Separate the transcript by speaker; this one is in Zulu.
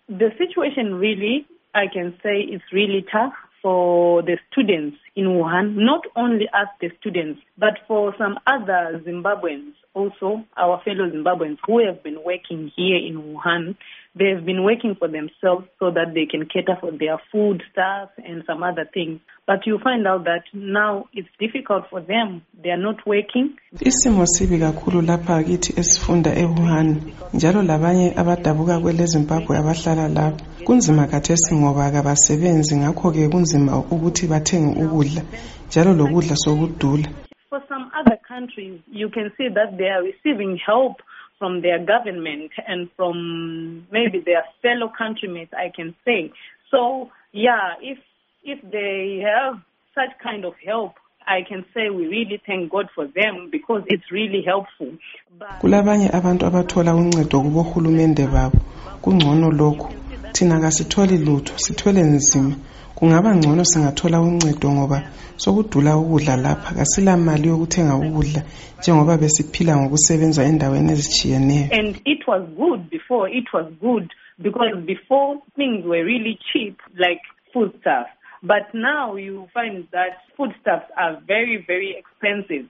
Speaker 1: The situation really, I can say, is really tough for the students in Wuhan, not only us, the students, but for some other Zimbabweans, also our fellow Zimbabweans who have been working here in Wuhan. They have been working for themselves so that they can cater for their food stuff and some other things. But you find out that now it's difficult for them. They are not working.
Speaker 2: Isimo sibi kakhulu lapha kithi esifunda eWuhan njalo labanye abadabuka kweleZimbabwe abahlala lapha. Kunzima khathesi ngoba akabasebenzi ngakho ke kunzima ukuthi bathenge ukudla njalo lokudla sokudula.
Speaker 1: For some other countries you can see that they are receiving help from their government and from maybe their fellow countrymates, I can say. So, yeah, if they have such kind of help, I can say we really thank God for them because it's really helpful.
Speaker 2: Kulabanye abantu abathola uncedo kubohulumende babo. Kungcono lokho. Thina kasitholi lutho, sithwele nzima. Kungaba ngcono singathola uncedo ngoba sokudula ukudla lapha kasila mali yokuthenga ukudla njengoba besiphila ngokusebenza endaweni ezijiyeneyo.
Speaker 1: And it was good before. It was good because before things were really cheap like foodstuffs. But now you find that foodstuffs are very, very expensive.